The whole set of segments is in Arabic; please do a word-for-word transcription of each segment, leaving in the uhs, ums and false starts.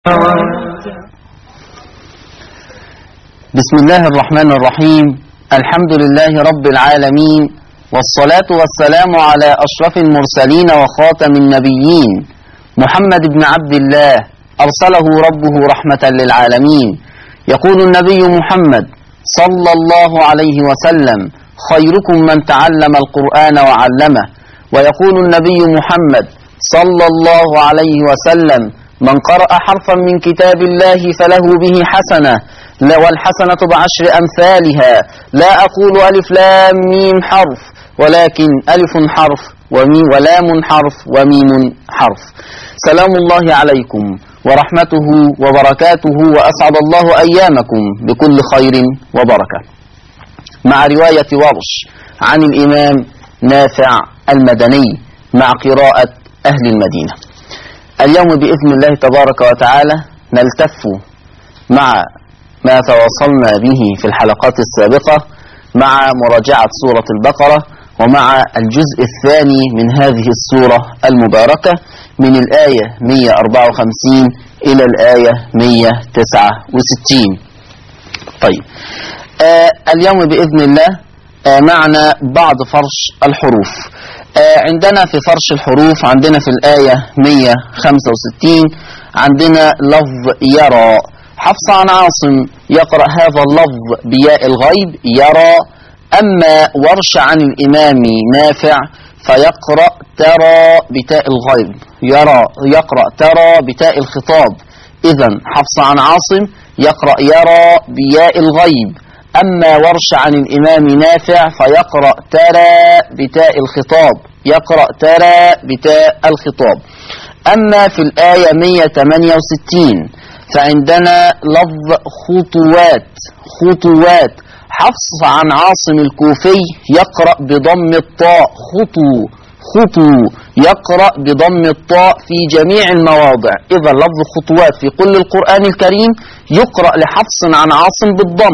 بسم الله الرحمن الرحيم. الحمد لله رب العالمين، والصلاة والسلام على أشرف المرسلين وخاتم النبيين محمد بن عبد الله، أرسله ربه رحمة للعالمين. يقول النبي محمد صلى الله عليه وسلم: خيركم من تعلم القرآن وعلمه. ويقول النبي محمد صلى الله عليه وسلم: من قرأ حرفا من كتاب الله فله به حسنة، والحسنة بعشر أمثالها. لا أقول ألف لام ميم حرف، ولكن ألف حرف وميم ولام حرف وميم حرف. سلام الله عليكم ورحمته وبركاته، وأسعد الله أيامكم بكل خير وبركة. مع رواية ورش عن الإمام نافع المدني مع قراءة أهل المدينة. اليوم بإذن الله تبارك وتعالى نلتف مع ما تواصلنا به في الحلقات السابقة مع مراجعة سورة البقرة، ومع الجزء الثاني من هذه السورة المباركة من الآية مئة وأربعة وخمسين إلى الآية مئة وتسعة وستين. طيب، آه اليوم بإذن الله آه معنا بعض فرش الحروف. آه عندنا في فرش الحروف عندنا في الآية مئة وخمسة وستين عندنا لفظ يرى. حفص عن عاصم يقرأ هذا اللفظ بياء الغيب يرى، أما ورش عن الإمام نافع فيقرأ ترى بتاء الغيب يرى، يقرأ ترى بتاء الخطاب. إذن حفص عن عاصم يقرأ يرى بياء الغيب، أما ورش عن الإمام نافع فيقرأ ترى بتاء الخطاب، يقرأ ترى بتاء الخطاب. أما في الآية مئة وثمانية وستين فعندنا لفظ خطوات. خطوات حفص عن عاصم الكوفي يقرأ بضم الطاء خطو خطو، يقرأ بضم الطاء في جميع المواضع. إذا لفظ خطوات في كل القرآن الكريم يقرأ لحفص عن عاصم بالضم.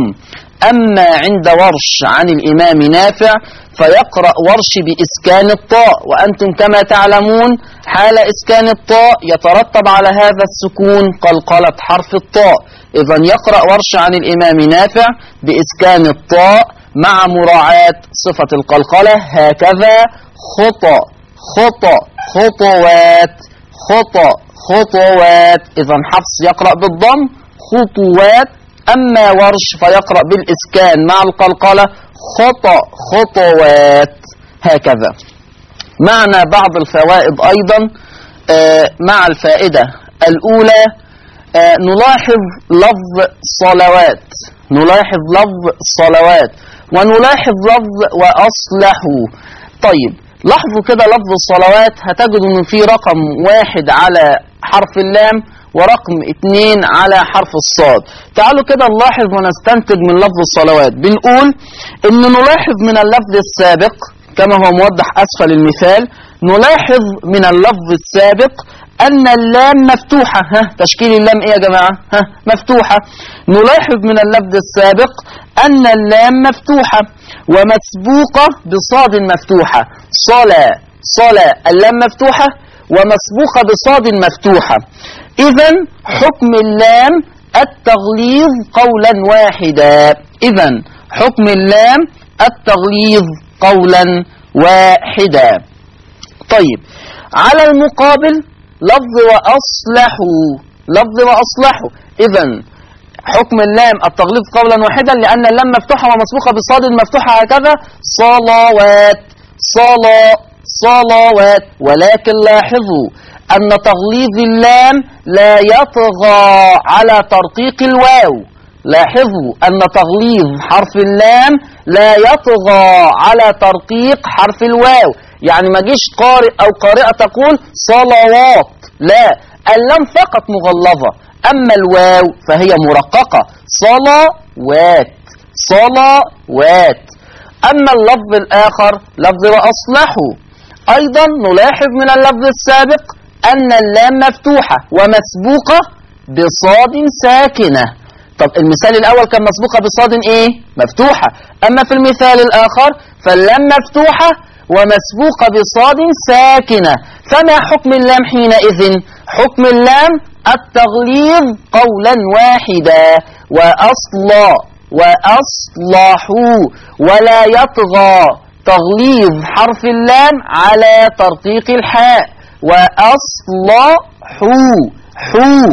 أما عند ورش عن الإمام نافع فيقرأ ورش بإسكان الطاء، وأنتم كما تعلمون حال إسكان الطاء يترتب على هذا السكون قلقلة حرف الطاء. إذن يقرأ ورش عن الإمام نافع بإسكان الطاء مع مراعاة صفة القلقلة، هكذا خطأ خطأ خطوات خطأ خطوات. إذن حفص يقرأ بالضم خطوات، أما ورش فيقرأ بالإسكان مع القلقلة خطأ خطوات. هكذا. معنا بعض الفوائد أيضا. آه مع الفائدة الأولى آه نلاحظ لفظ صلوات، نلاحظ لفظ صلوات، ونلاحظ لفظ وأصلحوا. طيب، لاحظوا كده لفظ الصلوات هتجدوا ان في رقم واحد على حرف اللام ورقم اتنين على حرف الصاد. تعالوا كده نلاحظ ونستنتج من لفظ الصلوات. بنقول ان نلاحظ من اللفظ السابق كما هو موضح اسفل المثال، نلاحظ من اللفظ السابق ان اللام مفتوحة. ها تشكيل اللام ايه يا جماعة؟ ها مفتوحة. نلاحظ من اللفظ السابق ان اللام مفتوحة ومسبوقة بصاد مفتوحة. صلا صلا اللام مفتوحة ومسبوقة بصاد مفتوحة. إذن حكم اللام التغليظ قولا واحدا. إذن حكم اللام التغليظ قولا واحدا. طيب، على المقابل لفظ وأصلحوا، لفظ وأصلحوا. إذن حكم اللام التغليظ قولا واحدا لأن اللام مفتوحة ومسبوقة بصاد مفتوحة، هكذا صلوات صلا صلوات. ولكن لاحظوا أن تغليظ اللام لا يطغى على ترقيق الواو. لاحظوا أن تغليظ حرف اللام لا يطغى على ترقيق حرف الواو. يعني ما جيش قارئ أو قارئة تقول صلوات، لا، اللام فقط مغلظة، أما الواو فهي مرققة صلوات صلوات. أما اللفظ الآخر لفظ وأصلحوا، أيضا نلاحظ من اللفظ السابق أن اللام مفتوحة ومسبوقة بصاد ساكنة. طب المثال الأول كان مسبوقة بصاد إيه؟ مفتوحة. أما في المثال الآخر فاللام مفتوحة ومسبوقة بصاد ساكنة. فما حكم اللام حينئذ؟ حكم اللام التغليظ قولا واحدا. وأصلا وأصلحوا ولا يطغى تغليظ حرف اللام على ترقيق الحاء. وأصلحوا حو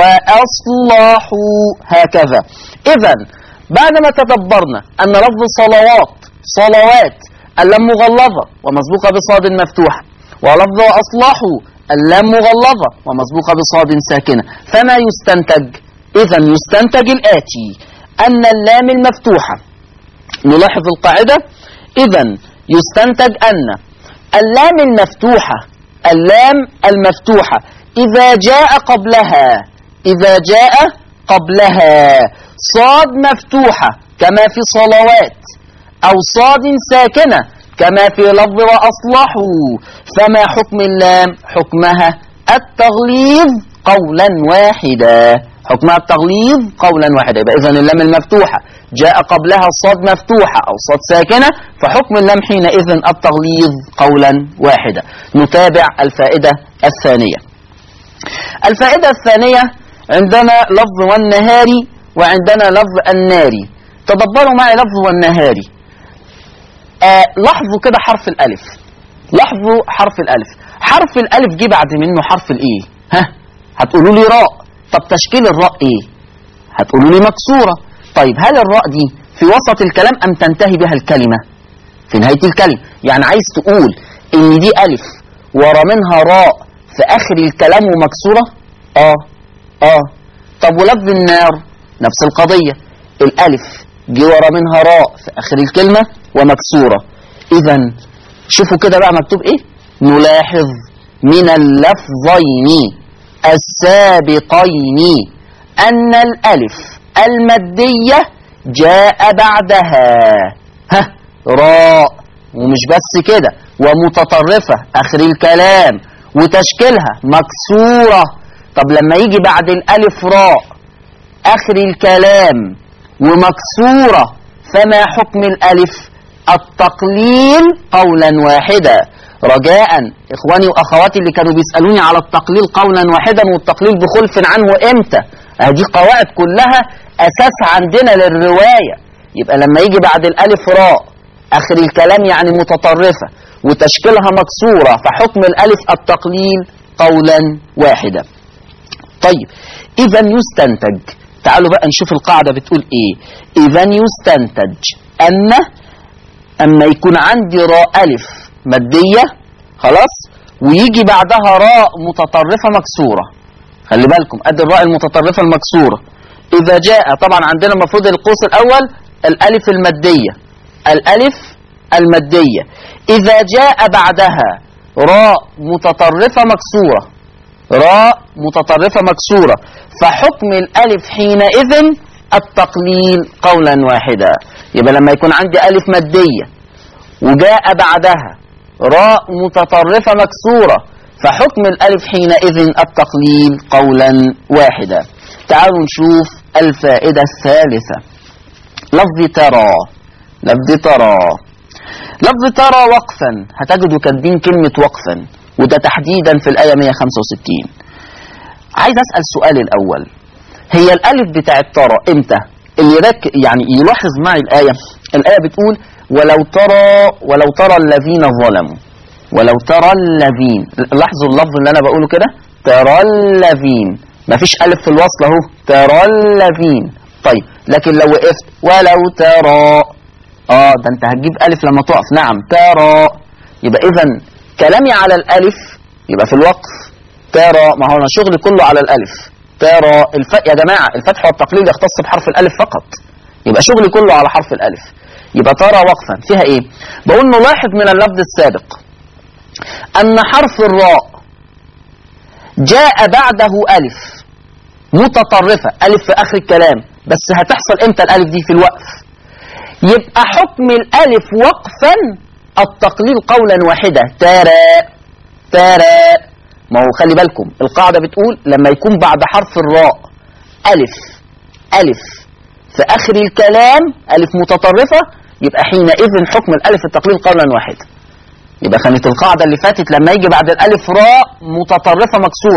وأصلحوا هكذا. إذن بعدما تدبرنا أن لفظ صلوات صلوات اللام مغلظة ومسبوقة بصاد مفتوحة، ولفظ أصلحوا اللام مغلظة ومسبوقة بصاد ساكنة، فما يستنتج؟ إذن يستنتج الآتي: أن اللام المفتوحة، نلاحظ القاعدة، إذن يستنتج أن اللام المفتوحة اللام المفتوحة إذا جاء قبلها إذا جاء قبلها صاد مفتوحة كما في صلوات أو صاد ساكنة كما في لفظ وأصلحوا، فما حكم اللام؟ حكمها التغليظ قولا واحدا. حكمها التغليظ قولا واحدا. يبقى إذن اللام المفتوحة جاء قبلها صاد مفتوحة أو صاد ساكنة، فحكم اللام حينئذ التغليظ قولا واحدا. نتابع الفائدة الثانية. الفائدة الثانية عندنا لفظ والنهاري وعندنا لفظ الناري. تدبروا معي لفظ والنهاري. آه لاحظوا كده حرف الألف، لاحظوا حرف الألف. حرف الألف جه بعد منه حرف الإيه؟ ها؟ هتقولوا لي راء. طب تشكيل الراء إيه؟ هتقولوا لي مكسورة. طيب هل الراء دي في وسط الكلام أم تنتهي بها الكلمة؟ في نهاية الكلمة. يعني عايز تقول إن دي ألف ورا منها راء في آخر الكلام ومكسورة؟ آه آه. طب ولفظ النار نفس القضية، الألف جه ورا منها راء في آخر الكلمة ومكسورة. إذن شوفوا كده بقى مكتوب إيه؟ نلاحظ من اللفظين السابقين أن الألف المادية جاء بعدها ها راء، ومش بس كده ومتطرفة آخر الكلام وتشكيلها مكسورة. طب لما يجي بعد الألف راء آخر الكلام ومكسورة، فما حكم الألف؟ التقليل قولا واحدا. رجاء إخواني وأخواتي اللي كانوا بيسألوني على التقليل قولا واحدا والتقليل بخلف عنه إمتى، هذه قواعد كلها أساس عندنا للرواية. يبقى لما يجي بعد الألف راء آخر الكلام يعني متطرفة وتشكيلها مكسورة، فحكم الألف التقليل قولا واحدا. طيب إذن يستنتج، تعالوا بقى نشوف القاعدة بتقول إيه. إذن يستنتج أن أما يكون عندي راء ألف مادية خلاص ويجي بعدها راء متطرفة مكسورة، خلي بالكم أدي الراء المتطرفة المكسورة إذا جاء، طبعا عندنا المفروض القوس الأول الألف المادية الألف المادية إذا جاء بعدها راء متطرفة مكسورة راء متطرفة مكسورة، فحكم الألف حينئذ التقليل قولا واحدا. يبقى لما يكون عندي ألف مادية وجاء بعدها راء متطرفة مكسورة، فحكم الألف حينئذ التقليل قولا واحدا. تعالوا نشوف الفائدة الثالثة. لفظ ترى لفظ ترى لفظ ترى وقفا، هتجدوا كاتبين كلمة وقفا، وده تحديدا في الآية مئة وخمسة وستين. عايز أسأل سؤال الأول، هي الألف بتاعت ترى إمتى؟ اللي يرك يعني يلاحظ معي الآية. الآية بتقول ولو ترى ولو ترى الذين ظلموا ولو ترى الذين. لاحظوا اللفظ اللي أنا بقوله كده، ترى الذين، مفيش ألف في الوصل أهو، ترى الذين. طيب لكن لو وقفت ولو ترى، آه ده أنت هتجيب ألف لما تقف. نعم ترى. يبقى إذن كلامي على الألف يبقى في الوقف ترى، ما هو أنا شغلي كله على الألف ترى. الف... يا جماعة الفتح والتقليل يختص بحرف الألف فقط، يبقى شغلي كله على حرف الألف. يبقى ترى وقفا فيها إيه؟ بقول نلاحظ من اللفظ السابق أن حرف الراء جاء بعده ألف متطرفة، ألف في آخر الكلام، بس هتحصل إمتى الألف دي؟ في الوقف. يبقى حكم الألف وقفا التقليل قولا واحدا. ترى ترى. ما هو خلي بالكم القاعدة بتقول لما يكون بعد حرف الراء ألف ألف في آخر الكلام ألف متطرفة، يبقى حينئذ حكم الألف التقليل قولا واحدا. يبقى كانت القاعدة اللي فاتت لما يجي بعد الألف راء متطرفة مكسورة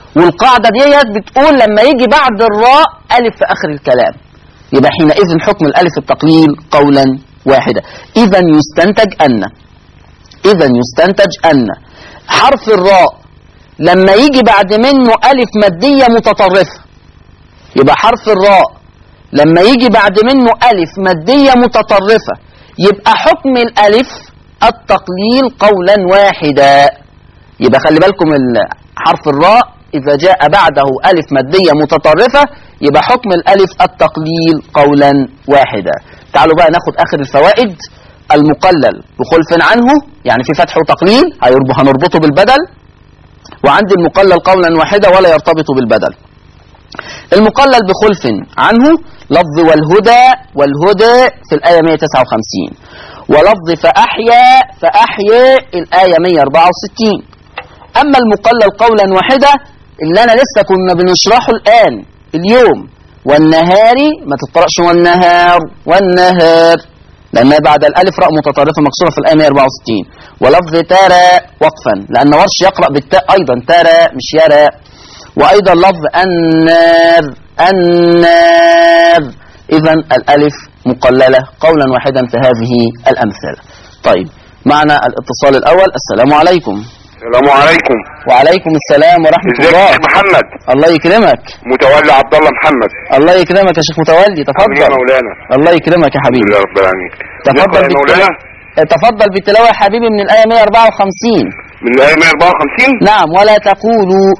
والقاعدة ديت بتقول لما يجي بعد الراء ألف في آخر الكلام، يبقى حينئذ حكم الألف التقليل قولا واحدا. إذا يستنتج أن إذا يستنتج أن حرف الراء لما يجي بعد منه ألف مادية متطرفة، يبقى حرف الراء لما يجي بعد منه ألف مادية متطرفة يبقى حكم الألف التقليل قولا واحدا. يبقى خلي بالكم حرف الراء إذا جاء بعده ألف مادية متطرفة يبقى حكم الألف التقليل قولا واحدا. تعالوا بقى ناخد آخر الفوائد. المقلل بخلف عنه، يعني في فتح وتقليل هنربطه بالبدل، وعند المقلل قولا واحدا ولا يرتبط بالبدل. المقلل بخلف عنه لفظ والهدى، والهدى في الآية مئة وتسعة وخمسين، ولفظ فأحيا فأحيا الآية مئة وأربعة وستين. أما المقلل قولا واحدا اللي أنا لسه كنا بنشرحه الآن اليوم، والنهار ما تتقرأش والنهار والنهار لأن بعد الألف راء متطرفة مكسورة في الآية مئة وأربعة وستين. ولفظ ترى وقفا لأن ورش يقرأ بالتاء أيضا ترى مش يرى. وأيضا لفظ النار النار. إذا الألف مقللة قولا واحدا في هذه الأمثلة. طيب معنا الاتصال الأول. السلام عليكم. السلام عليكم. وعليكم السلام ورحمة الله. ازيك يا محمد؟ الله يكرمك. متولي عبد الله محمد. الله يكرمك يا شيخ متولي، تفضل. يا مولانا. الله يكرمك يا حبيبي. يا رب العالمين. تفضل يا مولانا. تفضل بالتلاوة يا حبيبي من الآية مئة وأربعة وخمسين. من الآية مئة وأربعة وخمسين؟ نعم. ولا تقولوا.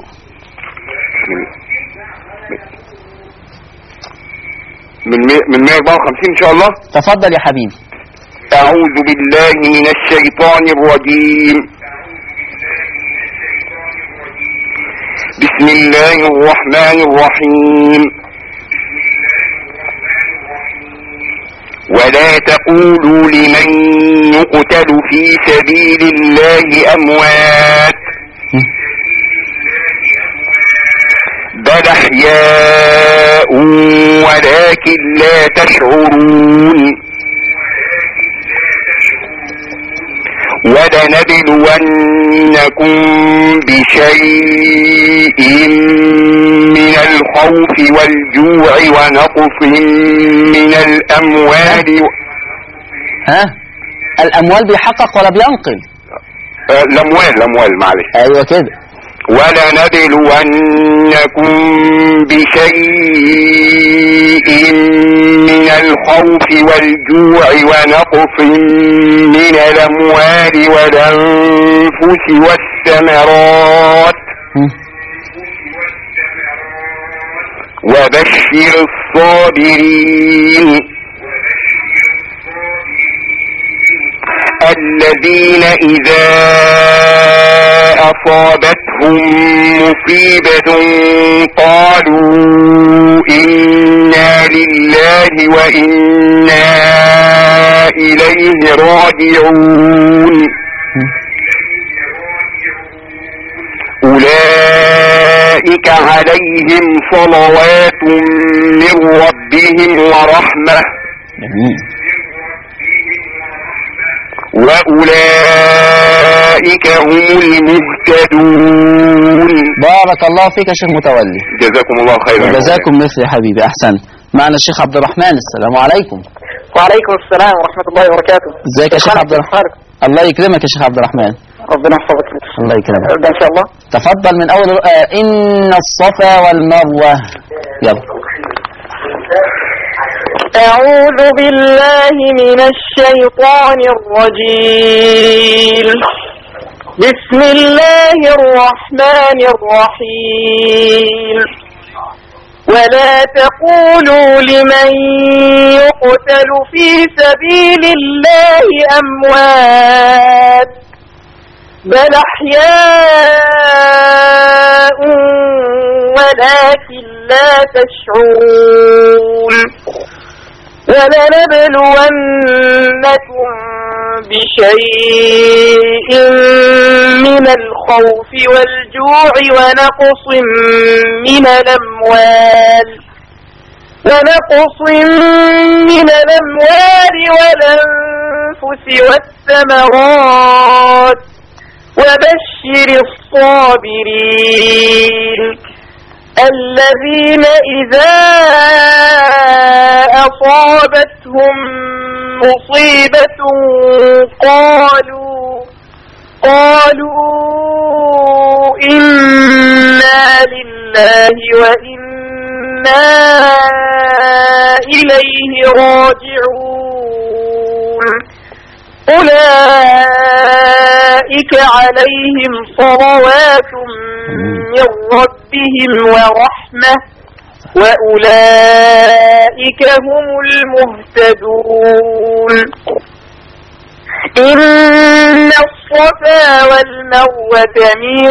من من مئة وأربعة وخمسين إن شاء الله. تفضل يا حبيبي. أعوذ بالله من الشيطان الرجيم. بسم الله الرحمن الرحيم. ولا تقولوا لمن يقتل في سبيل الله أموات بل أحياء ولكن لا تشعرون. ولنبلونكم بشيء من الخوف والجوع ونقص من الأموال. ها الأموال بيحقق ولا بينقل؟ آه الأموال الأموال معلش. أيوة كده. ولنبلونكم بشيء من الخوف والجوع ونقص من الأموال والأنفس والثمرات وبشر الصابرين الذين إذا أصابتهم مصيبة قالوا إنا لله وإنا إليه راجعون. أولئك عليهم صلوات من ربهم ورحمة وأولئك هم المهتدون. بارك الله فيك يا شيخ متولي. جزاكم الله خيرا. جزاكم مثل يا حبيبي. أحسن. معنا الشيخ عبد الرحمن. السلام عليكم. وعليكم السلام ورحمة الله وبركاته. ازيك يا شيخ عبد الرحمن؟ الله يكرمك يا شيخ عبد الرحمن. ربنا يحفظك. الله يكرمك. ابدأ إن شاء الله. تفضل من أول آه إن الصفا والمروة. يلا. أعوذ بالله من الشيطان الرجيم. بسم الله الرحمن الرحيم. ولا تقولوا لمن يقتل في سبيل الله أموات بل أحياء ولكن لا تشعرون. ولنبلونكم بشيء من الخوف والجوع ونقص من الأموال ونقص من الأموال والأنفس والثمرات وبشر الصابرين الصابرين الذين إذا أصابتهم مصيبة قالوا قالوا إنا لله وإنا إليه راجعون أولئك عليهم صلوات من ربهم ورحمة وأولئك هم المهتدون إن الصفا والمروة من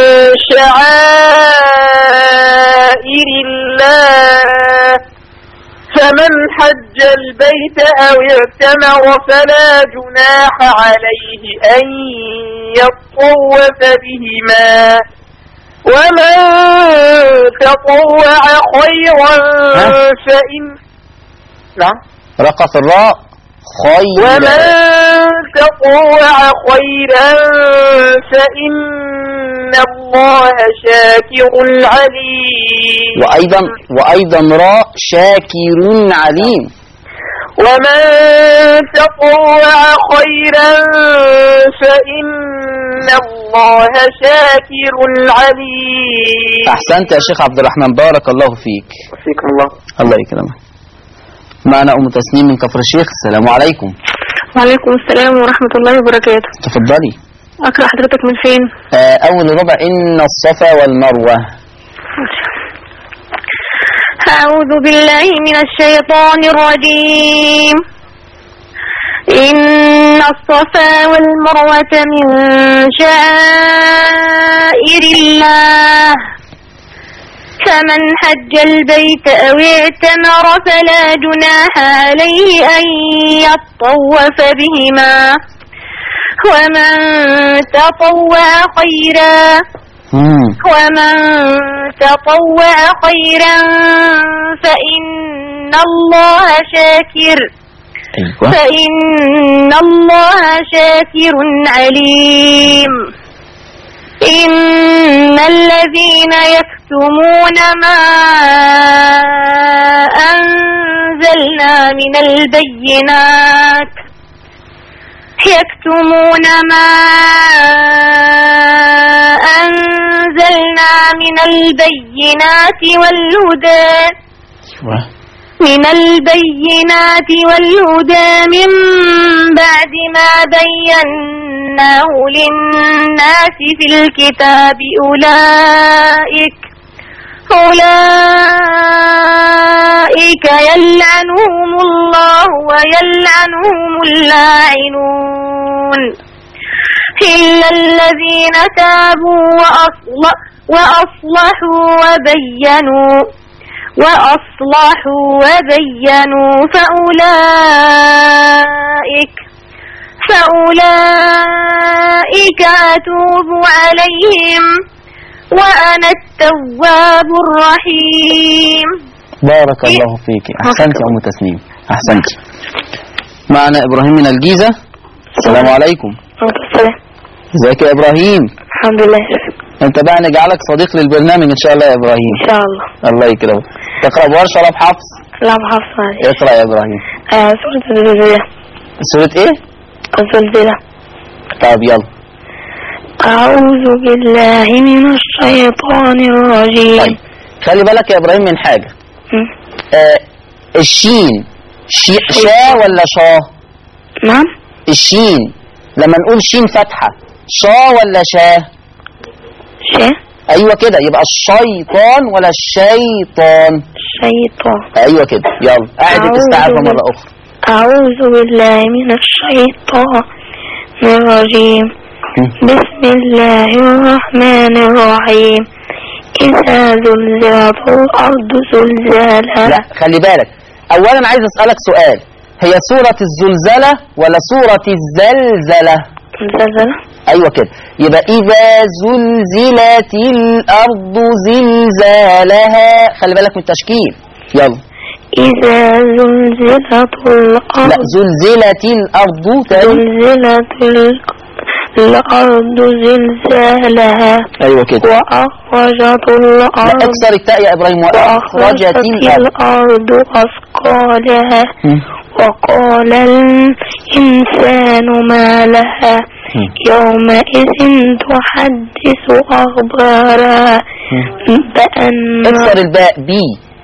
شعائر الله فمن حج البيت أو اعتمر فلا جناح عليه أن يطوف بهما ومن تطوع خيرا فإن لا رقص الراء خير ومن تطوع خيرا فإن الله شاكر عليم وأيضا وأيضا راء شاكر عليم ومن تطوع خيرا فإن الله شاكر عليم. أحسنت يا شيخ عبد الرحمن، بارك الله فيك. فيكم الله. الله يكرمك. معنا أم تسنيم من كفر الشيخ. السلام عليكم. وعليكم السلام ورحمة الله وبركاته. تفضلي. أقرأ حضرتك من فين؟ آه أول ربع إن الصفا والمروة. أعوذ بالله من الشيطان الرجيم. إن الصفا والمروة من شعائر الله فمن حج البيت أو اعتمر فلا جناح عليه أن يطوف بهما ومن تطوع خيرا ومن تطوع خيرا فإن الله شاكر فإن الله شاكر عليم. إن الذين يكتمون ما أنزلنا من البينات يكتمون ما أنزلنا من البينات والهدى من البينات والهدى من بعد ما بيناه للناس في الكتاب أولئك أولئك يلعنهم الله ويلعنهم اللاعنون إلا الذين تابوا وأصلحوا وأصلحوا وبينوا وأصلحوا وبينوا فأولئك فأولئك أتوب عليهم وأنا التواب الرحيم. بارك الله فيك. أحسنت يا أم تسنيم، أحسنت. معنا إبراهيم من الجيزة. السلام عليكم. السلام. ازيك يا إبراهيم؟ الحمد لله. أنت بقى نجعلك صديق للبرنامج إن شاء الله يا إبراهيم. إن شاء الله. الله يكرمك. تقرأ بورش ولا بحفص؟ لا بحفص. اقرأ يا إبراهيم. آه سورة الزلزلة. سورة إيه؟ الزلزلة. طيب يلا. أعوذ بالله من الشيطان الرجيم. طيب خلي بالك يا إبراهيم من حاجة. آه الشين شي شا ولا شا؟ نعم. الشين لما نقول شين فتحة شا ولا شا؟ شا. أيوة كده، يبقى الشيطان ولا الشيطان؟ الشيطان. أيوة كده. يلا أعد الاستعاذة مرة أخرى. أعوذ بالله من الشيطان الرجيم. بسم الله الرحمن الرحيم. إذا زلزلت الأرض زلزالها. لا خلي بالك، أولا عايز أسألك سؤال، هي سورة الزلزلة ولا سورة الزلزلة؟ الزلزلة. أيوة كده، يبقى إذا زلزلت الأرض زلزالها. خلي بالك من التشكيل. يلا. إذا زلزلت الأرض. لا زلزلت الأرض. زلزلت ال... الأرض زلزالها ايوه كده. وأخرجت الأرض لا اكسر التاء يا ابراهيم. واخرجت الارض الأرض أثقالها وقال الإنسان ما لها يومئذ تحدث أخبارها بأن اكسر الباء بي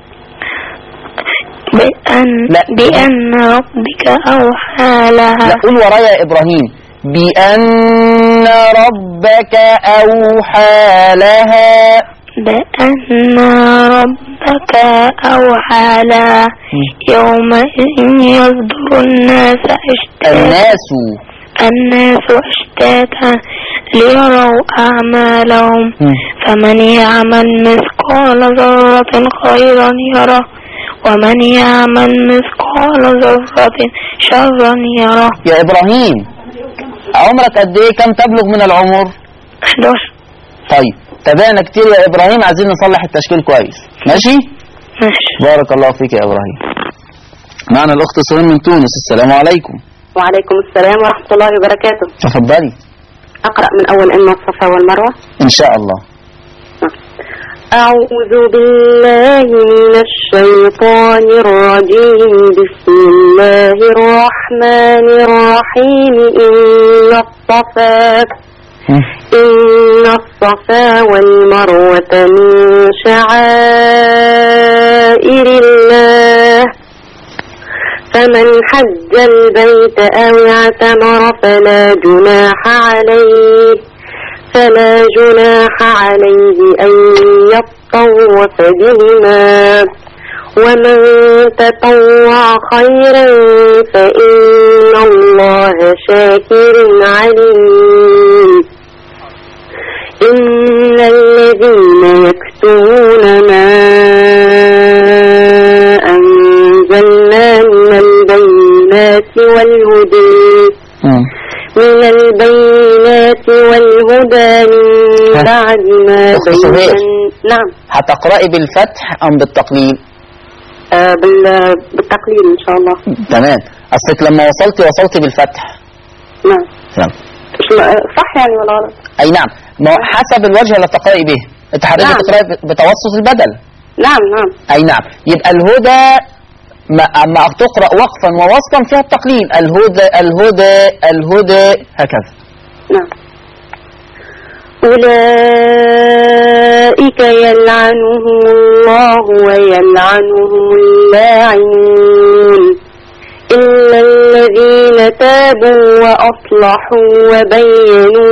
بأن, لا. بأن ربك أوحى لها. لا قول ورايا يا ابراهيم. بأن ربك أوحى لها. بأن ربك أوحى لها يومئذ يصدر الناس أشتاتا الناس الناس أشتاتا ليروا أعمالهم فمن يعمل مثقال ذرة خيرا يره ومن يعمل مثقال ذرة شرا يره. يا إبراهيم عمرك قد إيه؟ كم تبلغ من العمر؟ أحد عشر. طيب تابعنا كتير يا إبراهيم، عايزين نصلح التشكيل كويس. ماشي؟ ماشي. بارك الله فيك يا إبراهيم. معنا الأخت سهير من تونس. السلام عليكم. وعليكم السلام ورحمة الله وبركاته. تفضلي. أقرأ من أول إن الصفا والمروة إن شاء الله. أعوذ بالله من الشيطان الرجيم. بسم الله الرحمن الرحيم. إن الصفا إن الصفا والمروة من شعائر الله فمن حج البيت أو اعتمر فلا جناح عليه فلا جناح عليه أن يطوف بهما ومن تطوع خيرا فإن الله شاكر عليم. إن الذين يكتمون ما أنزلنا من البينات والهدى من البينات والهدى من بعد ما بينا. نعم. هتقرأي بالفتح أم بالتقليل؟ آه بالتقليل إن شاء الله. تمام. أصلك لما وصلتي وصلتي بالفتح. نعم. نعم. صح يعني ولا غلط؟ أي نعم. ما حسب الوجه اللي تقرأي به. أنت حضرتك نعم. تقرأي بتوسط البدل. نعم نعم. أي نعم. يبقى الهدى ما أما تقرأ وقفا ووصلا فيها التقليل. الهدى الهدى الهدى هكذا. نعم. أولئك يلعنهم الله ويلعنهم اللاعنون إلا الذين تابوا وأصلحوا وبينوا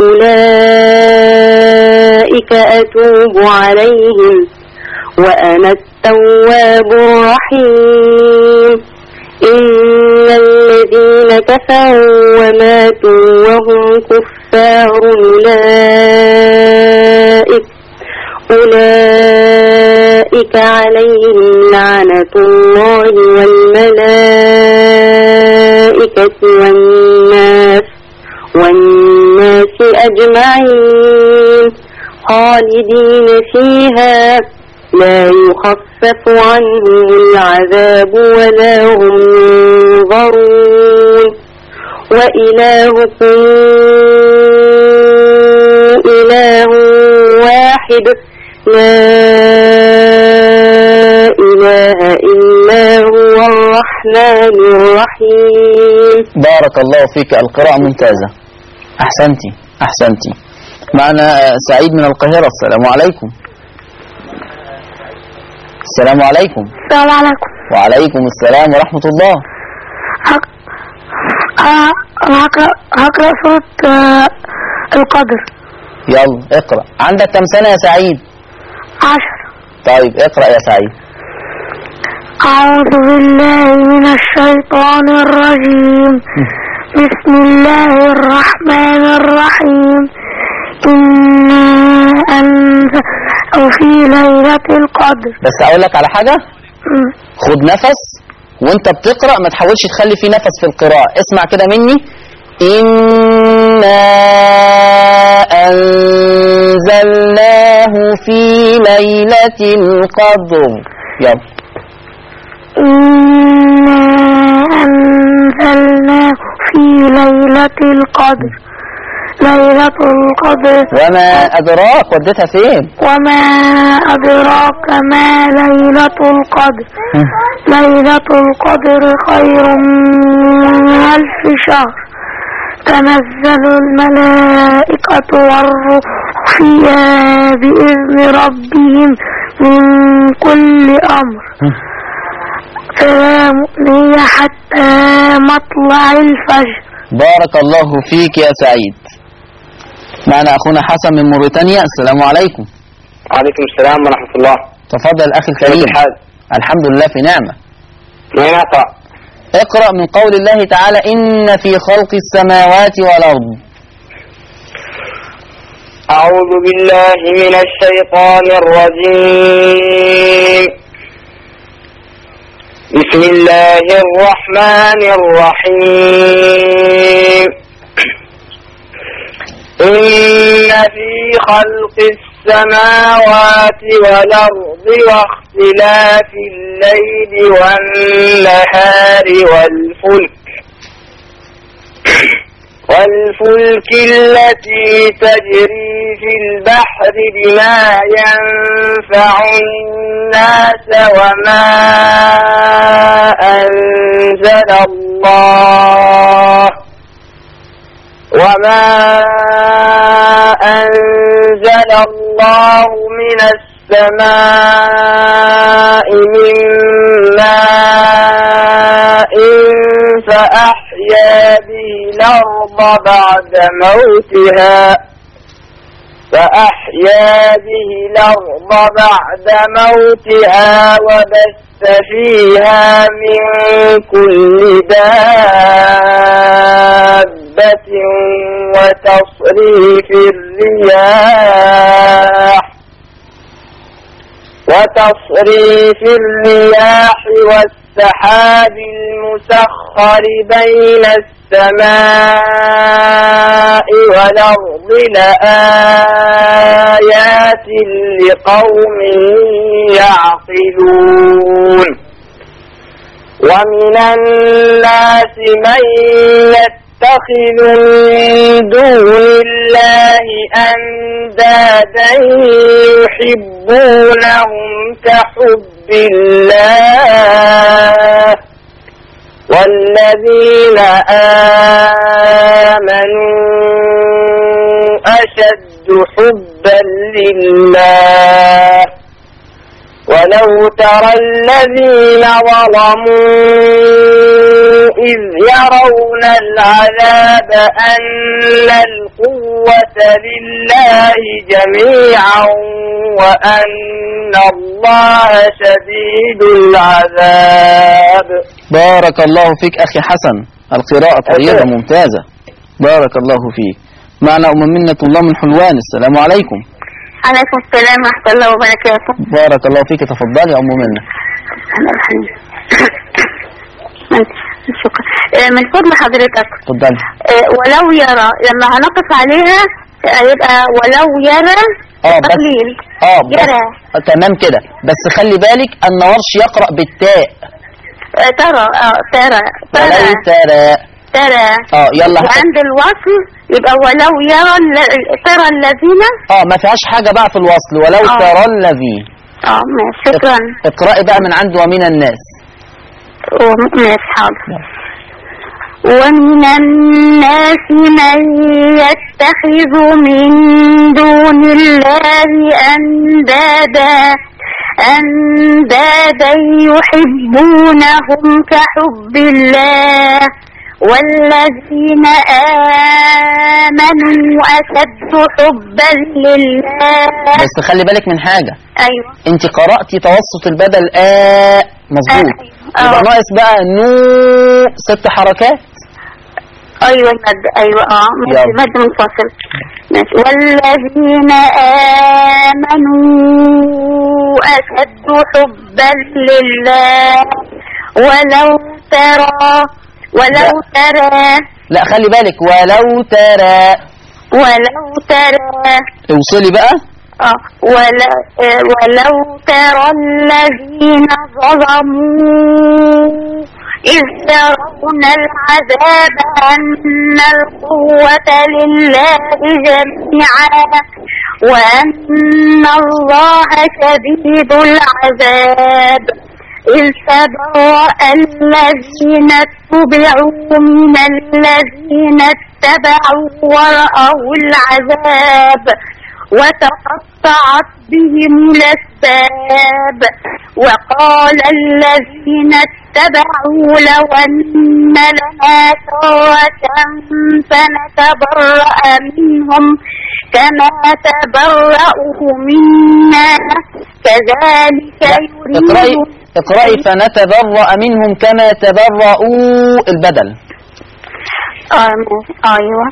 فأولئك أتوب عليهم وأنا التواب الرحيم. إن الذين كفروا وماتوا وهم كفار أولئك أولئك عليهم لعنة الله والملائكة والناس والناس أجمعين خالدين فيها لا يخفف عنهم العذاب ولا هم ينظرون. وإلهكم إله واحد لا إله إلا هو الرحمن الرحيم. بارك الله فيك. القراءة ممتازة. أحسنتي أحسنتي. معنا سعيد من القاهرة. السلام عليكم. السلام عليكم. السلام عليكم. وعليكم السلام ورحمة الله. هقرأ سورة القدر. يلا اقرأ. عندك كم سنة يا سعيد؟ عشر. طيب اقرأ يا سعيد. أعوذ بالله من الشيطان الرجيم. بسم الله الرحمن الرحيم. إنا أنزلناه في ليلة القدر. بس أقول لك على حاجة. خد نفس وانت بتقرأ، ما تحاولش تخلي فيه نفس في القراءة. اسمع كده مني. إنا أنزلناه في ليلة القدر. يلا. إنا أنزلناه في ليلة القدر ليلة القدر. وما أدراك وديتها فين؟ وما أدراك ما ليلة القدر. ليلة القدر خير من ألف شهر. تنزل الملائكة والروح فيها بإذن ربهم من كل أمر. سلام هي حتى مطلع الفجر. بارك الله فيك يا سعيد. معنا أخونا حسن من موريتانيا. السلام عليكم. وعليكم السلام ورحمة الله. تفضل أخي الكريم. الحمد لله في نعمة. وين أقرأ؟ اقرأ من قول الله تعالى إن في خلق السماوات والأرض. أعوذ بالله من الشيطان الرجيم. بسم الله الرحمن الرحيم. إن في خلق السماوات والأرض واختلاف الليل والنهار والفلك والفلك التي تجري في البحر بما ينفع الناس وما أنزل الله وما أنزل الله من السماء من ماء فأحيا به الأرض بعد موتها فأحيا به الأرض بعد موتها وبث فيها من كل دابة وتصريف الرياح وتصريف الرياح والسحاب المسخر بين السماء والأرض لآيات لقوم يعقلون. ومن الناس من يتخذ من دون الله أندادا يحبونهم كحب الله والذين آمنوا أشد حبا لله. ولو ترى الذين ظلموا إذ يرون العذاب أن القوة لله جميعا وأن الله شديد العذاب. بارك الله فيك أخي حسن. القراءة طيبة ممتازة. بارك الله فيك. معنا أم منة الله من حلوان. السلام عليكم. عليكم السلام ورحمة الله وبركاته. بارك الله فيك. تفضلي يا أم منة. شكرا. من فضل حضرتك تفضلي. ولو يرى لما هنقف عليها يبقى ولو يرى اه تقليل. اه يرى. تمام كده، بس خلي بالك أن ورش يقرأ بالتاء. ترى اه ترى ولو ترى ترى اه يلا عند الوصل يبقى ولو يرى ترى الذين. اه ما فيهاش حاجة بقى في الوصل. ولو أوه. ترى الذين. اه شكرا. اقرأي بقى من عند ومن الناس. ماشي حاضر. ومن الناس من يتخذ من دون الله أندادا أندادا يحبونهم كحب الله والذين آمنوا أشد حبا لله. بس خلي بالك من حاجة. أيوة. انت قرأتي توسط البدل آ مظبوط. أيوة. يبقى ناقص بقى نو ست حركات. أيوة مد. أيوة اه مد منفصل. ماشي. والذين آمنوا أشد حبا لله ولو ترى ولو لا. ترى لا خلي بالك ولو ترى ولو ترى اوصلي بقى. اه ولو, ولو ترى الذين ظلموا إذ يرون يرون العذاب أن القوة لله جميعا وأن الله شديد العذاب إذ تبرأ الذين اتبعوا من الذين اتبعوا ورأوا العذاب وتقطعت بهم الأسباب وقال الذين اتبعوا لو أن لنا كرة فنتبرأ منهم كما تبرأوا منا كذلك يريهم. اقرأي فنتبرأ منهم كما تبرؤوا البدل. أيوة.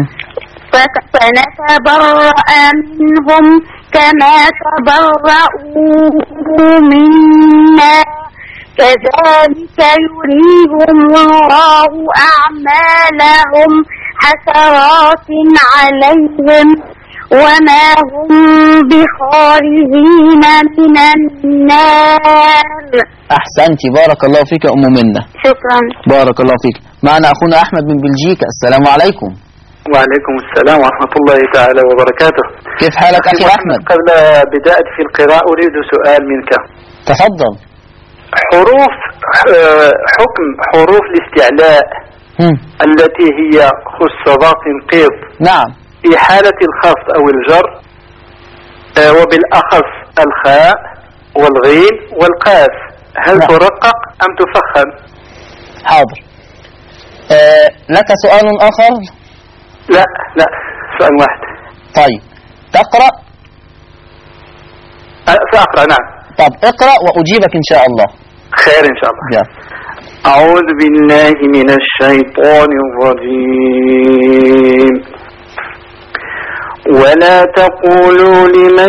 فنتبرأ منهم كما تبرؤوا منا كذلك يريهم الله أعمالهم حسرات عليهم وما هم بخارجين من النار. أحسنتي، بارك الله فيك يا أم منة. شكرا. بارك الله فيك. معنا أخونا أحمد من بلجيكا. السلام عليكم. وعليكم السلام ورحمة الله تعالى وبركاته. كيف حالك أخي أحمد؟ قبل بداية في القراءة أريد سؤال منك. تفضل. حروف حكم حروف الاستعلاء هم. التي هي خصبات قيض نعم في حالة الخفض أو الجر وبالأخص الخاء والغين والقاف هل نعم. ترقق أم تفخم؟ حاضر. أه لك سؤال آخر؟ لا لا سؤال واحد. طيب تقرأ؟ أه سأقرأ نعم. طب اقرأ وأجيبك إن شاء الله. خير إن شاء الله. جاء. أعوذ بالله من الشيطان الرجيم. ولا تقولوا لمن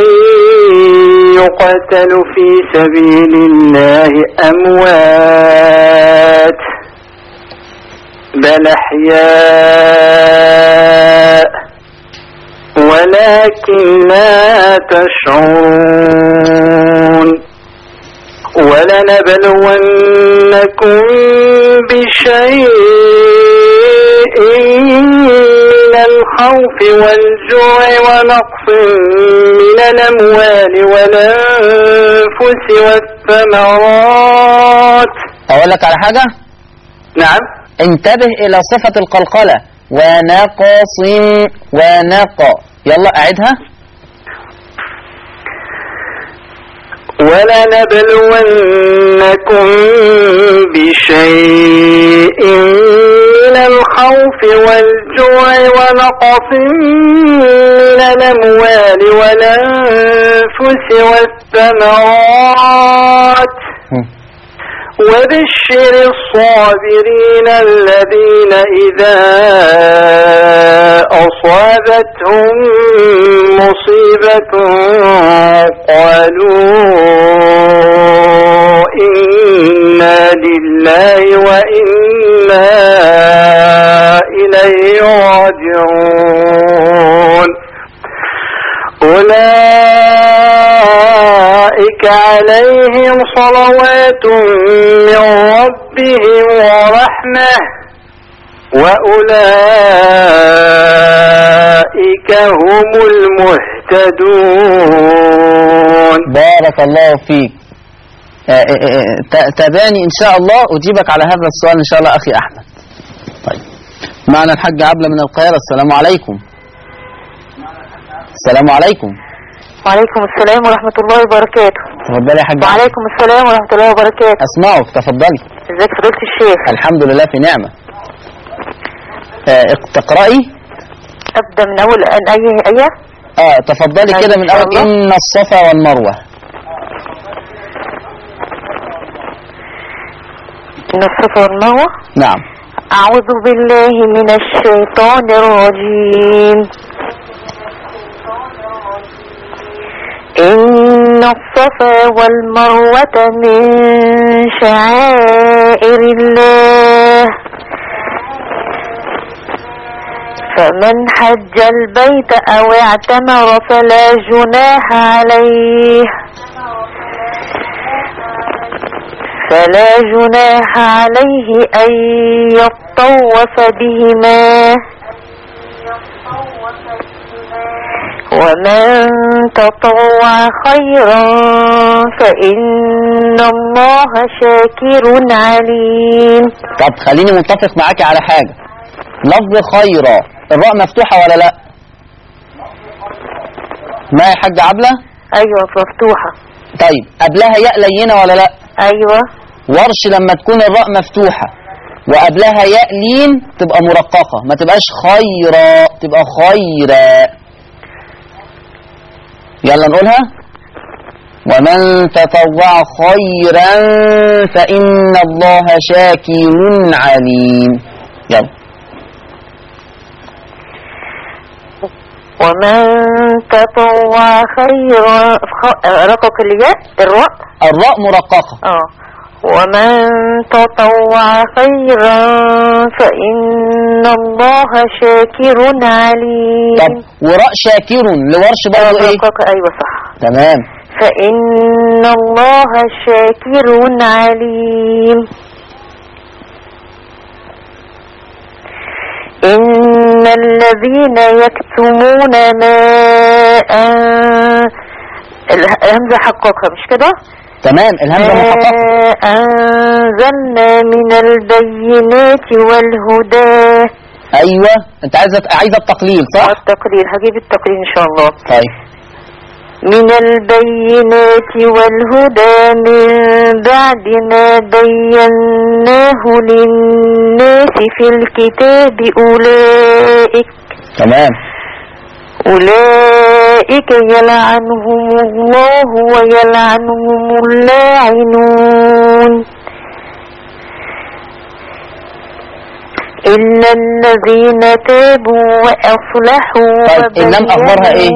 يقتل في سبيل الله أموات بل أحياء ولكن لا تشعرون. ولنبلونكم بشيء من الخوف والجوع ونقص من الأموال والأنفس والثمرات. أقول لك على حاجة؟ نعم. انتبه إلى صفة القلقلة ونقص ونق. يلا أعدها. ولنبلونكم بشيء من الخوف والجوع ونقص من الأموال والأنفس والثمرات وبشر الصابرين الذين إذا أصابتهم مصيبة قالوا إنا لله وإنا إليه راجعون. أولئك عليهم صلوات من ربهم ورحمة وأولئك هم المهتدون. بارك الله فيك. تابعني إن شاء الله أجيبك على هذا السؤال إن شاء الله أخي أحمد. طيب معنا الحاج عبلة من القاهرة. السلام عليكم. السلام عليكم. وعليكم السلام ورحمة الله وبركاته. تفضلي يا حاج. وعليكم السلام ورحمة الله وبركاته. أسمعك تفضلي. ازيك فضيلة الشيخ؟ الحمد لله في نعمة. اه تقرأي؟ أبدأ من أول أن أي آية؟ اه تفضلي كده من أول إن الصفا والمروة. إن الصفا والمروة؟ نعم. أعوذ بالله من الشيطان الرجيم. إن الصفا والمروة من شعائر الله فمن حج البيت أو اعتمر فلا جناح عليه فلا جناح عليه أن يطوف بهما ومن تطوع خيرا فإن الله شاكر عليم. طب خليني متفق معاكي على حاجة. لفظ خيرا الراء مفتوحة ولا لا؟ ما يا حاجة عبلة؟ أيوة مفتوحة. طيب قبلها ياء لينة ولا لا؟ أيوة. ورش لما تكون الراء مفتوحة وقبلها ياء لين تبقى مرققة، ما تبقاش خيرا، تبقى خيرا. يلا نقولها. ومن تطوع خيرا فإن الله شاكر عليم. يلا. ومن تطوع خيرا رقق الياء الراء الراء مرققة. اه ومن تطوع خيرا فإن الله شاكر عليم. طب وراء شاكر لورش برضو ايه؟ ايوه صح تمام. فإن الله شاكر عليم. إن الذين يكتمون ما أن... الهمزة حققها مش كده؟ تمام الهمزة محققة. أنزلنا من البينات والهدى. أيوة أنت عايزة عايزة التقليل صح؟ التقليل هجيب التقليل إن شاء الله. طيب. من البينات والهدى من بعد ما بيناه للناس في الكتاب أولئك. تمام. أولئك يلعنهم الله ويلعنهم اللاعنون إلا الذين تابوا وأصلحوا. طيب اللام أخبارها إيه؟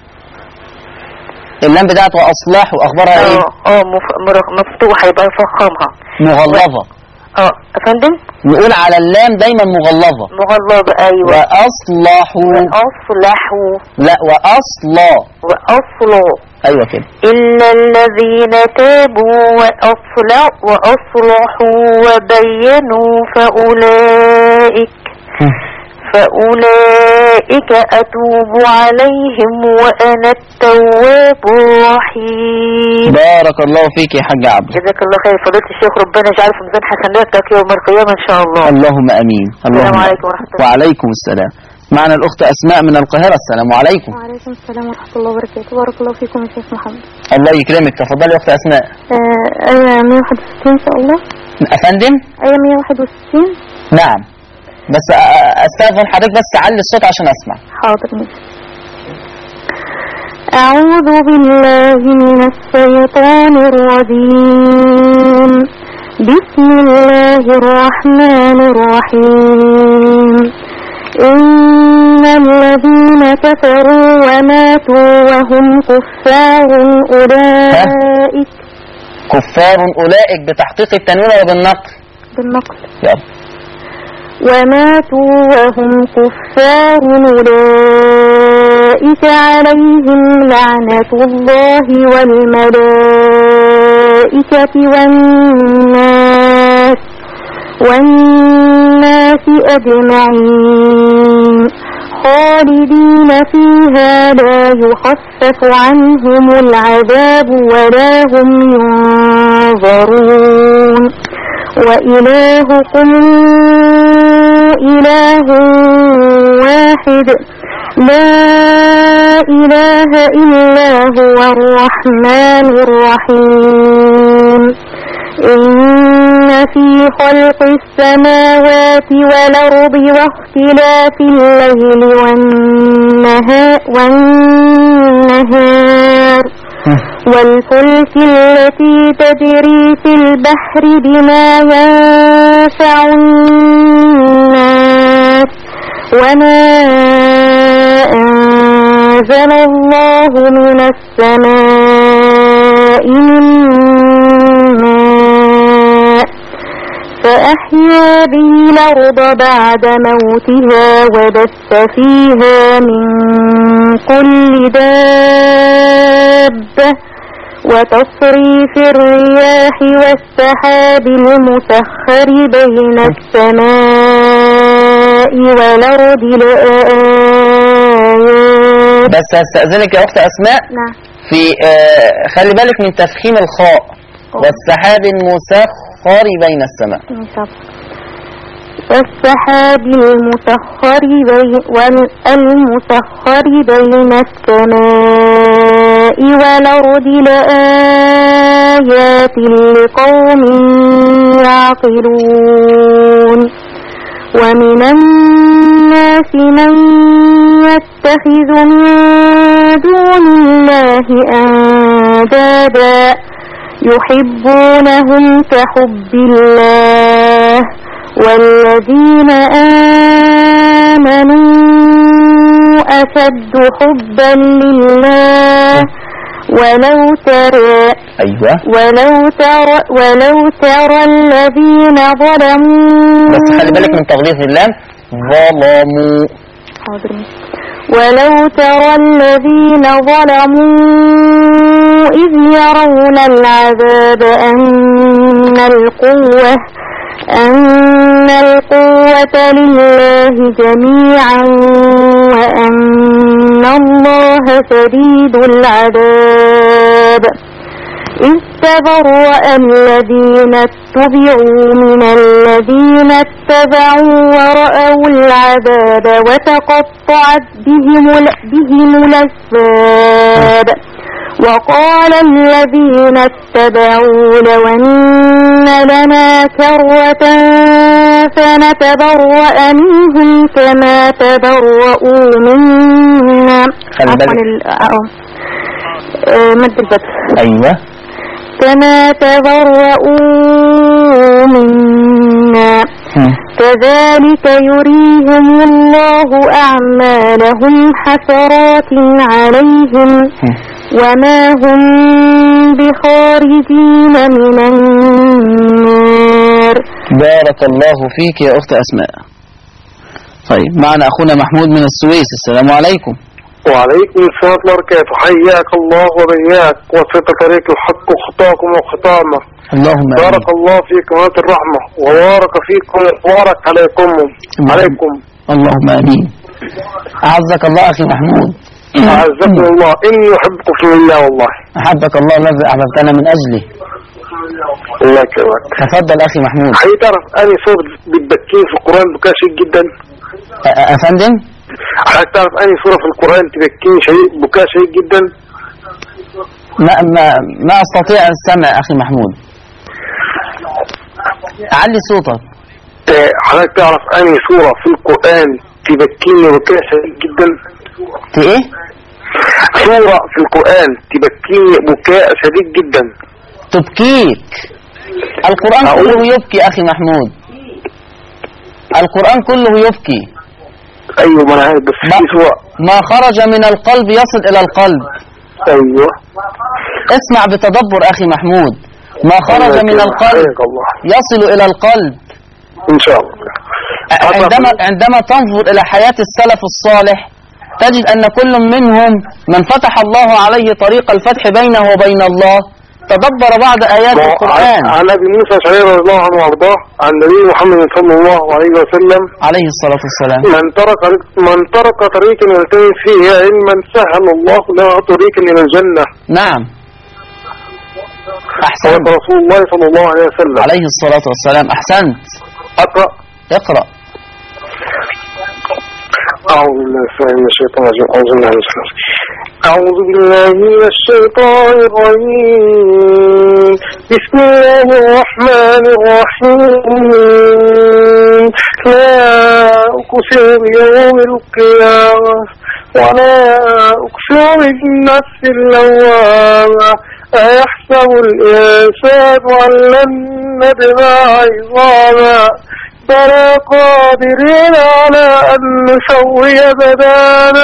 اللام بتاعت وأصلحوا أخبارها إيه؟ اه مفتوحة يبقى يفخمها. مغلظة. اه افندم نقول على اللام دايما مغلظة. مغلظة ايوه. وأصلحوا. وأصلحوا. لا وأصلا. وأصلوا. ايوه كده. إلا الذين تابوا وأصلحوا وأصلحوا وبينوا فأولئك فأولئك أتوب عليهم وأنا التواب الرحيم. بارك الله فيك يا حاج عبد. جزاك الله خير فضيلة الشيخ، ربنا يجعل في ميزان حسناتك يوم القيامة إن شاء الله. اللهم أمين. السلام عليكم ورحمة الله. وعليكم السلام. معنا الأخت أسماء من القاهرة. السلام عليكم. وعليكم السلام ورحمة الله وبركاته. بارك الله فيكم يا شيخ محمد. الله يكرمك. تفضلي يا أخت أسماء. آية مية وواحد وستين إن شاء الله. أفندم؟ آية مية وواحد وستين. نعم. بس أستاذن حضرتك بس تعلي الصوت عشان أسمع. حاضر ماشي. أعوذ بالله من الشيطان الرجيم. بسم الله الرحمن الرحيم. إن الذين كفروا وماتوا وهم كفار أولئك. كفار أولئك بتحقيق التنوين ولا بالنقل؟ بالنقل. يلا. وماتوا وهم كفار أولئك عليهم لعنة الله والملائكة والناس والناس أجمعين خالدين فيها لا يخفف عنهم العذاب ولا هم ينظرون. وإلهكم إله واحد لا إله إلا هو الرحمن الرحيم. إن في خلق السماوات والأرض واختلاف الليل والنهار, والنهار والفلك التي تجري في البحر بما ينفع الناس وما أنزل الله من السماء من ماء فأحيا به الأرض بعد موتها وبث فيها من كل دابة وتصريف الرياح والسحاب المسخر بين السماء والأرض لآيات. بس هستأذنك يا أخت أسماء. نعم. في آه خلي بالك من تفخيم الخاء. والسحاب المسخر بين السماء. والسحاب المسخر بين والمسخر بين السماء والأرض لآيات لقوم يعقلون. ومن الناس من يتخذ من دون الله أندادا يحبونهم كحب الله والذين آمنوا أشد حبا لله. ولو ترى أيوة ولو ترى ولو ترى الذين ظلموا. بس خلي بالك من تغليظ اللام. ظلموا. حاضر. ولو ترى الذين ظلموا إذ يرون العذاب أن القوة أن القوة لله جميعا وأن الله شديد العذاب. إذ تبرأ الذين اتبعوا من الذين اتبعوا ورأوا العذاب وتقطعت بهم بهم الأسباب. وقال الذين اتبعوا لو أن لنا كرة فنتبرأ منهم كما تبرؤوا منا. مد البدء. أيوة. كما تبرؤوا منا كذلك يريهم الله أعمالهم حسرات عليهم وما هم بخارجين من النار. بارك الله فيك يا أخت أسماء. طيب معنا أخونا محمود من السويس. السلام عليكم. وعليكم السلام ورحمة الله وبركاته. حياك الله وبياك وفق طريق الحق وخطاكم وخطامه. اللهم بارك أمين. الله فيكم وانت الرحمة وبارك فيكم وبارك عليكم عليكم. اللهم آمين. أعزك الله أخي محمود. أعزكم الله. إني أحبكم في الله والله. أحبك الله الذي أحببتنا من أجله. الله يكرمك. تفضل أخي محمود. حي تعرف أني صورة بتبكين في القرآن بكاء شيء جدا. أفندم؟ حضرتك تعرف أني سورة في القرآن تبكين شيء بكاء شيء جدا. ما ما ما أستطيع السمع أخي محمود. علي صوتك. حضرتك تعرف أني سورة في القرآن تبكيني بكاء شيء جدا. إيه؟ سورة في القرآن تبكيني بكاء شديد جدا. تبكيك؟ القرآن كله يبكي أخي محمود. القرآن كله يبكي. أيوة ما أنا عارف بس في سورة ما خرج من القلب يصل إلى القلب. أيوة. اسمع بتدبر أخي محمود. ما خرج من القلب يصل إلى القلب. إن شاء الله. عندما عندما تنظر إلى حياة السلف الصالح تجد أن كل منهم من فتح الله عليه طريق الفتح بينه وبين الله تدبر بعض آيات القرآن. عن أبي موسى الأشعري رضي الله عنه وأرضاه عن النبي محمد صلى الله عليه وسلم عليه الصلاة والسلام من ترك من ترك طريقا يلتمس فيه علما سهل الله له طريقا إلى الجنة. نعم. أحسنت. رسول الله صلى الله عليه وسلم عليه الصلاة والسلام. أحسنت. أقرأ. اقرأ. أعوذ بالله من الشيطان الرجيم. أعوذ بالله من الشيطان الرجيم. بسم الله الرحمن الرحيم. لا أقسم بيوم القيامة ولا أقسم بالنفس اللوامة. أيحسب الإنسان أن لن نجمع عظاما بلى قادرين على أن نسوي بدانه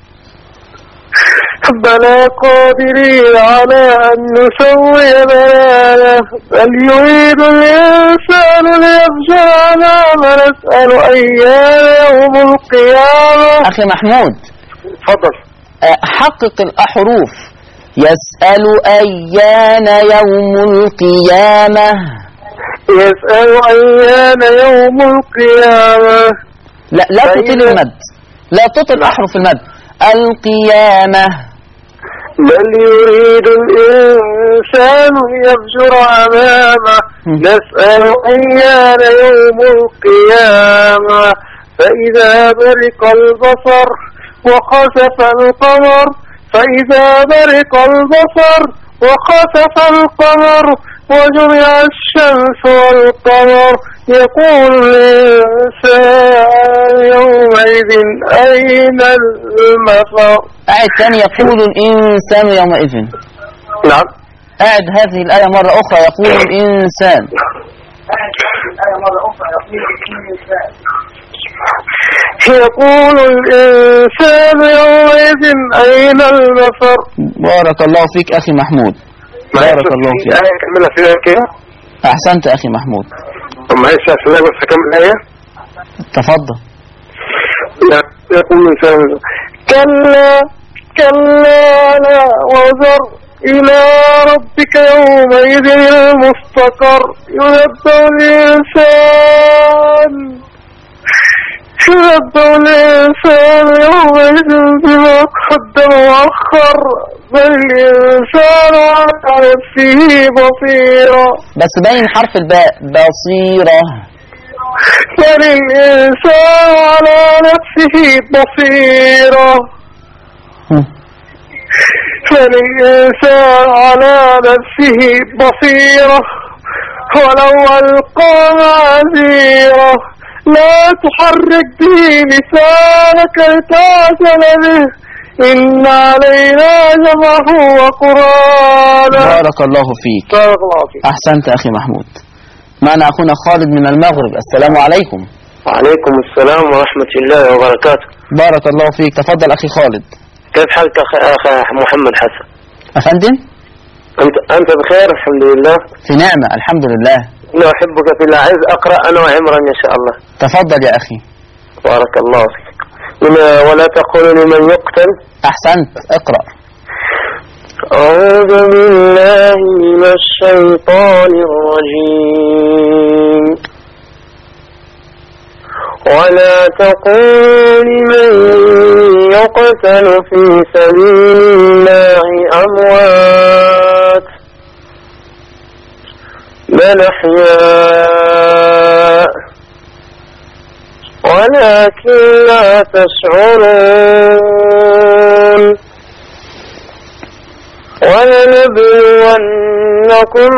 بلى قادرين على أن نسوي بدانه بل يريد الإنسان ليفجع أمامنا نسأل أيام يوم القيامة. أخي محمود تفضل. حقق الأحرف يسأل أيان يوم القيامة. يسأل أيان يوم القيامة. لا لا تطيل المد، لا تطيل أحرف المد. القيامة. بل يريد الإنسان يفجر أمامه. نسأل أيان يوم القيامة فإذا برق البصر وخسف القمر فإذا برق البصر وخسف القمر وجمع الشمس والقمر يقول الإنسان يومئذ أين المفر. أعد ثاني. يقول الإنسان يومئذ. نعم. أعد هذه الآية مرة أخرى. يقول الإنسان. أعد هذه الآية مرة أخرى. يقول الإنسان. يقول الإنسان يومئذ أين المفر. بارك الله فيك أخي محمود. بارك الله فيك. آية كملها فيها كده. أحسنت أخي محمود. معلش عشان بس أكمل الآية. تفضل. يقول الإنسان كلا كلا لا وزر إلى ربك يومئذ المستقر ينبأ الإنسان ينبأ الإنسان يومئذ بما قدم وأخر بل الإنسان على نفسه بصيرة. بس باين حرف الباء. بصيرة. بل الإنسان على نفسه بصيرة. فالإنسان على نفسه بصيرة ولو ألقى معاذيره لا تحرك به لسانك لتعجل به إن علينا جمعه وقرآنه. بارك الله فيك. بارك الله فيك. أحسنت أخي محمود. معنا أخونا خالد من المغرب. السلام عليكم. وعليكم السلام ورحمة الله وبركاته. بارك الله فيك. تفضل أخي خالد. كيف حالك أخي محمد حسن؟ أفندم؟ أنت أنت بخير الحمد لله. في نعمة الحمد لله. أنا أحبك في الله. عايز أقرأ أنا وعمران إن شاء الله. تفضل يا أخي. بارك الله فيك. ولا تقولوا لمن يقتل. أحسنت. اقرأ. أعوذ بالله من الشيطان الرجيم. ولا تقولوا لمن يقتل في سبيل الله أموات بل أحياء ولكن لا تشعرون. ولنبلونكم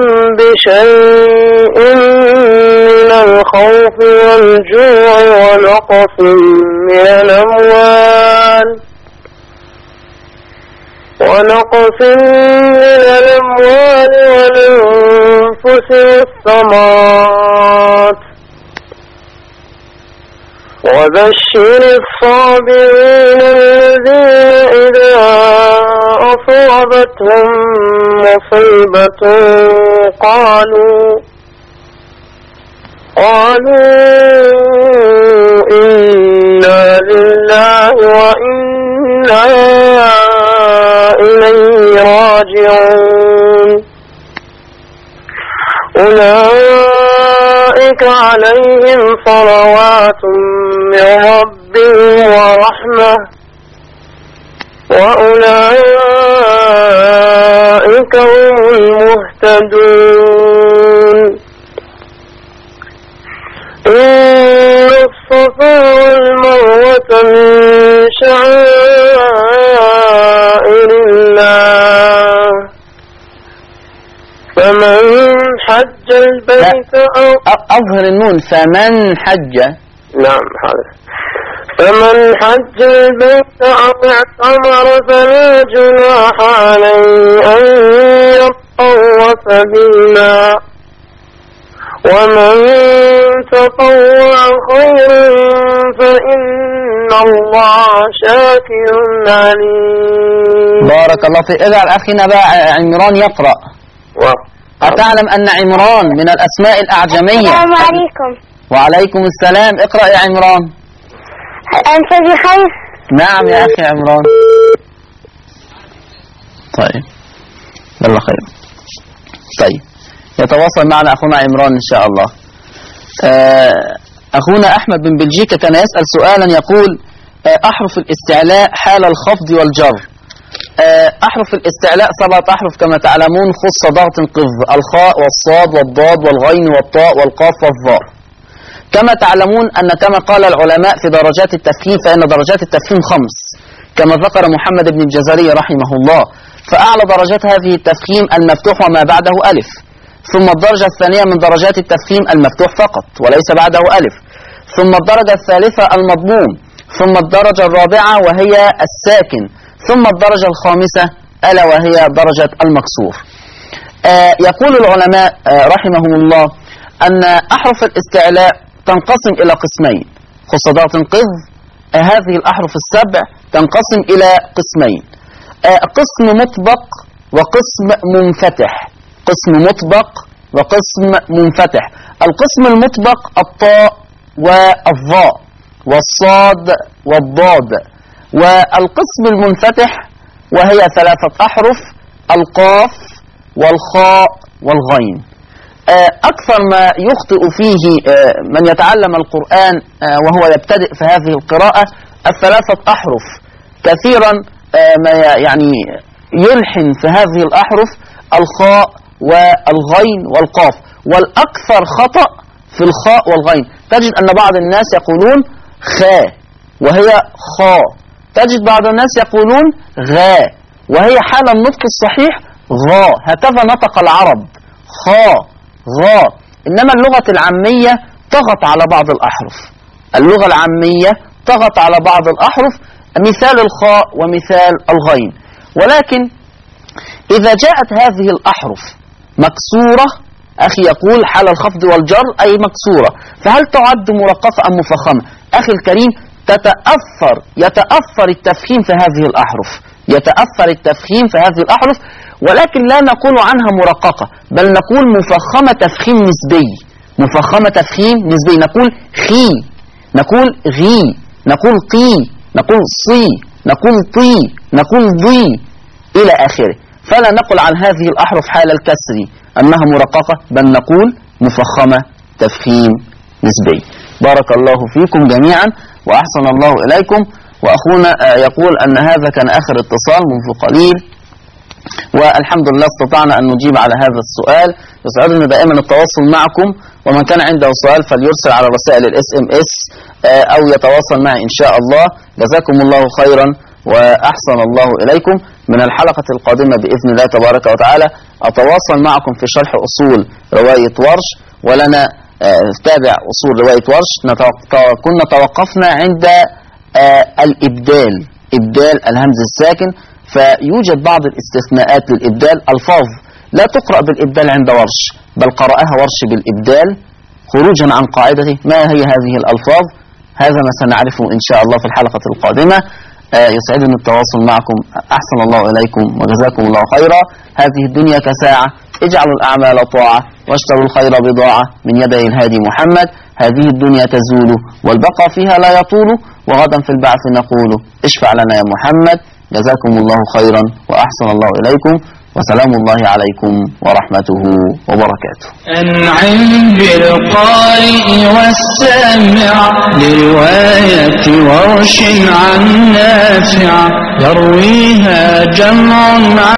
بشيء من الخوف والجوع ونقص من الأموال ونقص من الأموال والأنفس والثمرات وبشر الصابرين الذين إذا أصابتهم مصيبة قالوا قالوا إنا لله وإنا إليه راجعون. أولئك عليهم صلوات من ربهم ورحمة وأولئك هم المهتدون. إن الصفا والمروة من شعائر الله فمن حج البيت أو أظهر النون. فمن حج. نعم حاضر. فمن حج البيت أو اعتمر فلا جناح عليه أن يطوف بهما ومن تطوع خيرا فإن الله شاكر عليم. بارك الله فيك. اجعل أخينا بقى عمران يقرأ. أتعلم أن عمران من الأسماء الأعجمية؟ السلام عليكم. وعليكم السلام. اقرأ يا عمران. أنت بخير؟ نعم يا أخي عمران. طيب يلا خير. طيب يتواصل معنا أخونا عمران إن شاء الله. أخونا أحمد من بلجيكا كان يسأل سؤالا يقول أحرف الاستعلاء حال الخفض والجر. أحرف الاستعلاء سبعة أحرف كما تعلمون، خص ضغط قذ، الخاء والصاد والضاد والغين والطاء والقاف والظاء. كما تعلمون أن كما قال العلماء في درجات التفخيم فإن درجات التفخيم خمس كما ذكر محمد بن الجزري رحمه الله. فأعلى درجات هذه التفخيم المفتوح وما بعده ألف، ثم الدرجة الثانية من درجات التفخيم المفتوح فقط وليس بعده ألف، ثم الدرجة الثالثة المضموم، ثم الدرجة الرابعة وهي الساكن، ثم الدرجة الخامسة ألا وهي درجة المكسور. آه يقول العلماء آه رحمهم الله أن أحرف الاستعلاء تنقسم إلى قسمين، خص ضغط قذ. آه هذه الأحرف السبع تنقسم إلى قسمين، آه قسم مطبق وقسم منفتح. قسم مطبق وقسم منفتح. القسم المطبق الطاء والظاء والصاد والضاد. والقسم المنفتح وهي ثلاثة أحرف، القاف والخاء والغين. أكثر ما يخطئ فيه من يتعلم القرآن وهو يبتدئ في هذه القراءة الثلاثة أحرف. كثيرا ما يعني يلحن في هذه الأحرف الخاء والغين والقاف، والأكثر خطأ في الخاء والغين. تجد أن بعض الناس يقولون خاء وهي خاء، تجد بعض الناس يقولون غاء وهي حال النطق الصحيح غاء. هكذا نطق العرب خاء غاء. إنما اللغة العامية تغط على بعض الأحرف، اللغة العامية تغط على بعض الأحرف، مثال الخاء ومثال الغين. ولكن إذا جاءت هذه الأحرف مكسورة، أخي يقول حال الخفض والجر أي مكسورة، فهل تعد مرققة أم مفخمة؟ أخي الكريم تتأثر يتأثر التفخيم في هذه الأحرف، يتأثر التفخيم في هذه الأحرف، ولكن لا نقول عنها مرققة، بل نقول مفخمة تفخيم نسبي. مفخمة تفخيم نسبي، نقول خي، نقول غي، نقول قي، نقول صي، نقول طي، نقول ضي إلى آخره. فلا نقل عن هذه الأحرف حال الكسر أنها مرققة، بل نقول مفخمة تفخيم نسبي. بارك الله فيكم جميعا وأحسن الله إليكم. وأخونا يقول أن هذا كان آخر اتصال منذ قليل، والحمد لله استطعنا أن نجيب على هذا السؤال. يسعدنا دائما التواصل معكم، ومن كان عنده سؤال فليرسل على رسائل الاس ام اس أو يتواصل معي إن شاء الله. جزاكم الله خيرا وأحسن الله إليكم. من الحلقة القادمة بإذن الله تبارك وتعالى أتواصل معكم في شرح أصول رواية ورش، ولنا تابع أصول رواية ورش. كنا توقفنا عند الإبدال، إبدال الهمز الساكن، فيوجد بعض الاستثناءات للإبدال. ألفاظ لا تقرأ بالإبدال عند ورش، بل قرأها ورش بالإبدال خروجا عن قاعدته. ما هي هذه الألفاظ؟ هذا ما سنعرفه إن شاء الله في الحلقة القادمة. يسعدني التواصل معكم. أحسن الله إليكم وجزاكم الله خيرا. هذه الدنيا كساعة، اجعلوا الأعمال طاعة واشتروا الخير بضاعة من يدي الهادي محمد. هذه الدنيا تزول والبقى فيها لا يطول، وغدا في البعث نقول اشفع لنا يا محمد. جزاكم الله خيرا وأحسن الله إليكم، وسلام الله عليكم ورحمته وبركاته. أنعم بالقارئ والسامع لرواية ورش عن نافع، يرويها جمع